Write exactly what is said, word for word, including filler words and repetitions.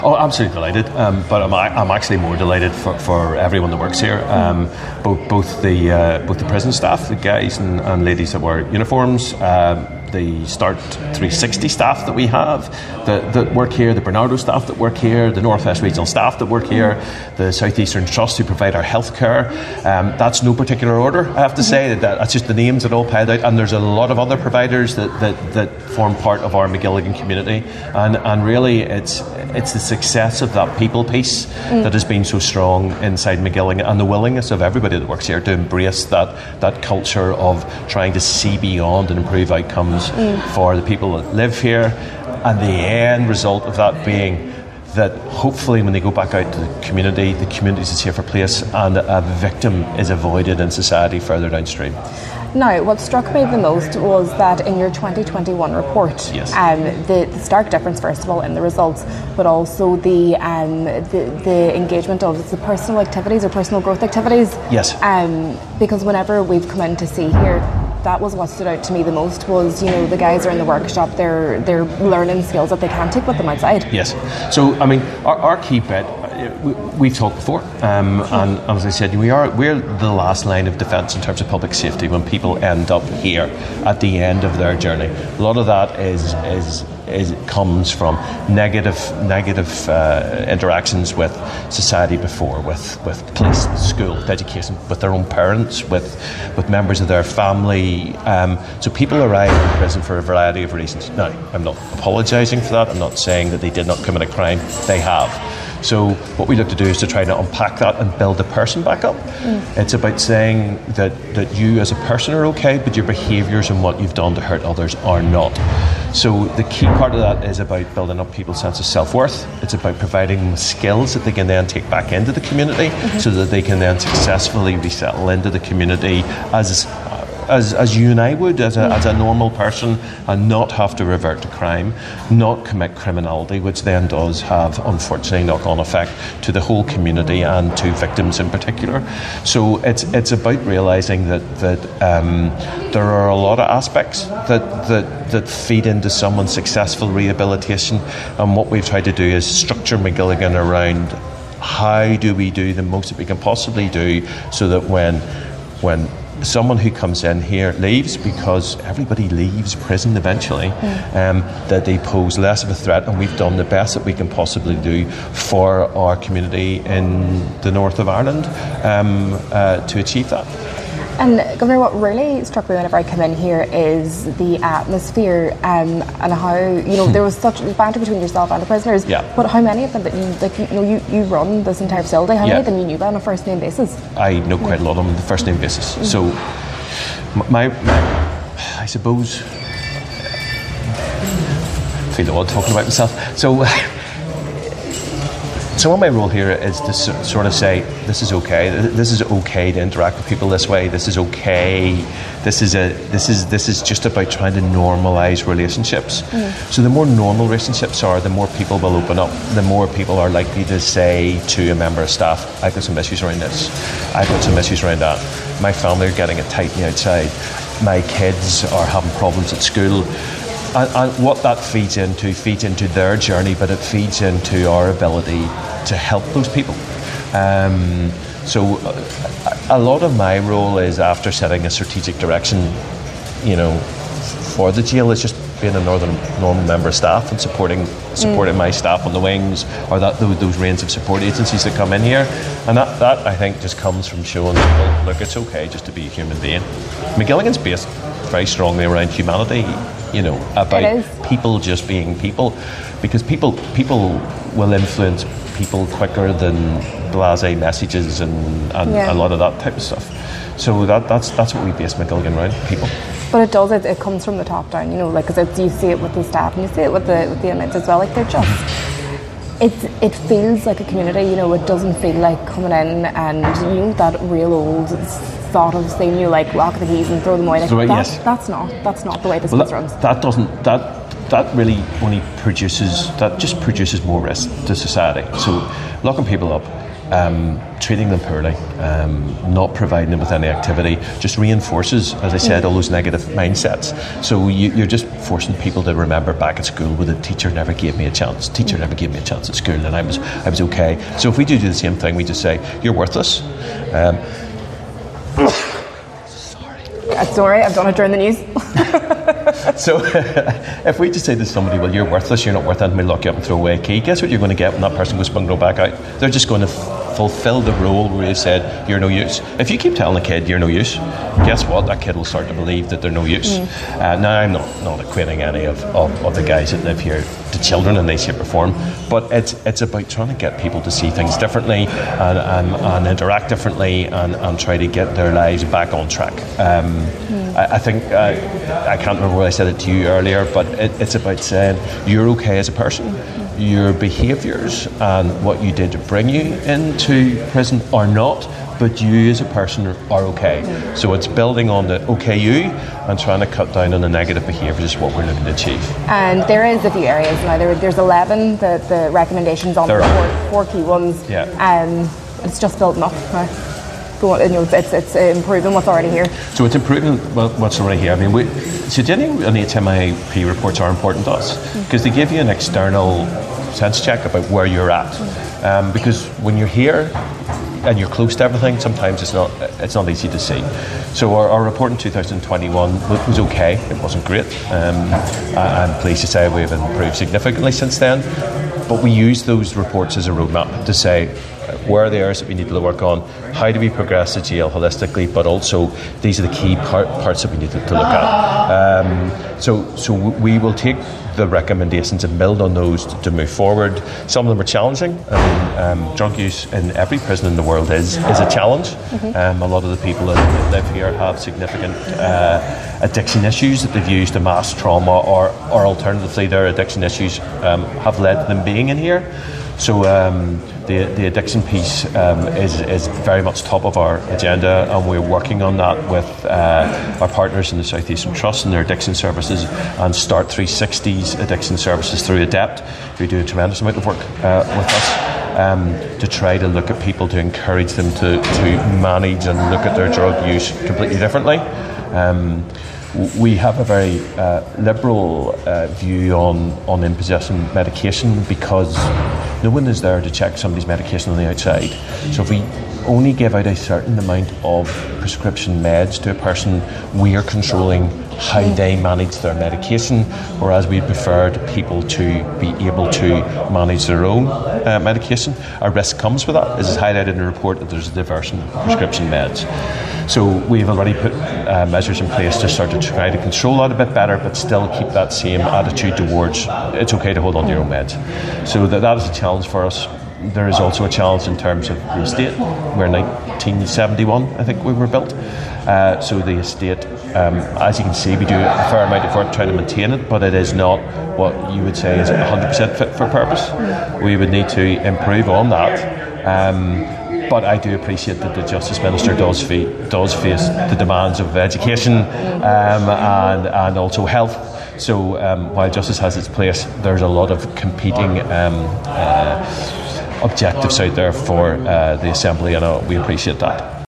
Oh, absolutely delighted. Um, but I'm, I'm actually more delighted for, for everyone that works here. Um, both both the uh, both the prison staff, the guys and, and ladies that wear uniforms, um, the Start three sixty staff that we have that, that work here, the Bernardo staff that work here, the North West Regional staff that work here, the South Eastern Trust who provide our health care. Um, that's no particular order, I have to say. That That's just the names that all piled out. And there's a lot of other providers that, that, that form part of our Magilligan community. And, and really, it's it's the success of that people piece mm. that has been so strong inside Magilligan, and the willingness of everybody that works here to embrace that, that culture of trying to see beyond and improve outcomes Mm. for the people that live here, and the end result of that being that hopefully when they go back out to the community, the community is a safer place and a victim is avoided in society further downstream. Now, what struck me the most was that in your twenty twenty-one report, yes. um, the, the stark difference, first of all, in the results, but also the um, the, the engagement of the personal activities or personal growth activities. Yes. Um, because whenever we've come in to see here, that was what stood out to me the most. Was, you know, the guys are in the workshop, they're they're learning skills that they can't take with them outside. Yes. So I mean, our, our key bit, we, we've talked before, um, and, and as I said, we are we're the last line of defence in terms of public safety when people end up here at the end of their journey. A lot of that is is. Is, comes from negative negative uh, interactions with society before, with, with police, school, with education, with their own parents, with with members of their family. Um, so people arrive in prison for a variety of reasons. Now, I'm not apologising for that. I'm not saying that they did not commit a crime. They have. So what we look to do is to try to unpack that and build the person back up. Mm. It's about saying that, that you as a person are okay, but your behaviours and what you've done to hurt others are not. So the key part of that is about building up people's sense of self-worth. It's about providing them skills that they can then take back into the community mm-hmm. so that they can then successfully resettle into the community as As, as you and I would, as a, as a normal person, and not have to revert to crime, not commit criminality, which then does have, unfortunately, knock-on effect to the whole community and to victims in particular. So it's it's about realising that that um, there are a lot of aspects that, that that feed into someone's successful rehabilitation, and what we've tried to do is structure Magilligan around how do we do the most that we can possibly do, so that when when someone who comes in here leaves, because everybody leaves prison eventually, mm. um, that they pose less of a threat, and we've done the best that we can possibly do for our community in the north of Ireland um, uh, to achieve that. And Governor, what really struck me whenever I come in here is the atmosphere um, and how, you know, there was such banter between yourself and the prisoners. Yeah. But how many of them that you, like, you know, you, you run this entire facility, how yeah. many of them you knew by on a first name basis? I know quite a lot of them on a first name basis. Mm. So, my, my, I suppose, I feel odd talking about myself. So, So my role here is to sort of say, this is okay. This is okay to interact with people this way. This is okay. This is a. This is this is just about trying to normalise relationships. Mm. So the more normal relationships are, the more people will open up. The more people are likely to say to a member of staff, "I've got some issues around this. I've got some issues around that. My family are getting it tight on the outside. My kids are having problems at school." And, and what that feeds into, feeds into their journey, but it feeds into our ability to help those people. Um, so a, a lot of my role is, after setting a strategic direction, you know, for the jail, is just being a northern normal member of staff and supporting supporting mm. my staff on the wings, or that those, those range of support agencies that come in here. And that, that, I think, just comes from showing people, look, it's okay just to be a human being. Magilligan's based very strongly around humanity, you know, about people just being people, because people people will influence people quicker than blasé messages and, and yeah. a lot of that type of stuff. So that that's that's what we base Magilligan around, people. But it does, it, it comes from the top down, you know, like, because you see it with the staff and you see it with the with the inmates as well. Like, they're just, it's it feels like a community, you know. It doesn't feel like coming in and, you know, that real old thought of saying, you like, lock the keys and throw them away. Like, right, that, yes. That's not that's not the way this well, place that, runs. That doesn't that that really only produces that just produces more risk to society. So locking people up um, treating them poorly, um, not providing them with any activity, just reinforces, as I said, all those negative mindsets. So you, you're just forcing people to remember back at school where the teacher never gave me a chance. Teacher never gave me a chance at school, and I was I was okay. So if we do do the same thing, we just say you're worthless. Um, sorry. That's all right. I've done it during the news. So if we just say to somebody, well, you're worthless, you're not worth anything, we lock you up and throw away a key, guess what you're going to get when that person goes bungalow back out? They're just going to f- fulfill the role where you said you're no use. If you keep telling a kid you're no use, guess what? That kid will start to believe that they're no use. Mm. Uh, now, I'm not, not equating any of, of, of the guys that live here to children in any shape or form, but it's it's about trying to get people to see things differently and, and, and interact differently and, and try to get their lives back on track. Um, mm. I, I think, uh, I can't remember whether I said it to you earlier, but it, it's about saying you're okay as a person. Your behaviours and what you did to bring you into prison are not, but you as a person are okay. So it's building on the okay you and trying to cut down on the negative behaviours is what we're looking to achieve. And there is a few areas now. There, there's eleven, the, the recommendations on there the four, four key ones. Yeah. Um, it's just building up. Right? Go on, you know, it's, it's improving what's already here. So it's improving what's already here. I mean, we, so do you think any H M I P reports are important to us? Because they give you an external sense check about where you're at. Um, because when you're here and you're close to everything, sometimes it's not it's not easy to see. So our, our report in two thousand twenty-one was okay. It wasn't great. Um, I'm pleased to say we've improved significantly since then. But we use those reports as a roadmap to say where are the areas that we need to work on, how do we progress the jail holistically, but also these are the key part, parts that we need to, to look at. Um, so, so we will take the recommendations and build on those to, to move forward. Some of them are challenging. I mean, um, drug use in every prison in the world is, is a challenge. Mm-hmm. Um, a lot of the people that live here have significant uh, addiction issues that they've used to mask trauma, or, or alternatively their addiction issues um, have led to them being in here. So um, the the addiction piece um, is is very much top of our agenda, and we're working on that with uh, our partners in the South Eastern Trust and their addiction services, and Start three sixty's addiction services through ADEPT, who do a tremendous amount of work uh, with us um, to try to look at people, to encourage them to, to manage and look at their drug use completely differently. Um, We have a very uh, liberal uh, view on, on impossession medication, because no one is there to check somebody's medication on the outside. So if we only give out a certain amount of prescription meds to a person, we are controlling how they manage their medication, whereas we preferred people to be able to manage their own uh, medication. A risk comes with that, as is highlighted in the report, that there's a diversion of prescription meds. So we've already put uh, measures in place to start to try to control that a bit better, but still keep that same attitude towards it's okay to hold on to your own meds. So that, that is a challenge for us. There is also a challenge in terms of the estate. We're nineteen seventy-one, I think we were built. Uh, so the estate, um, as you can see, we do a fair amount of work trying to maintain it, but it is not what you would say is one hundred percent fit for purpose. We would need to improve on that. Um, But I do appreciate that the Justice Minister does, fe- does face the demands of education um, and, and also health. So um, while justice has its place, there's a lot of competing um, uh, objectives out there for uh, the Assembly, and uh, we appreciate that.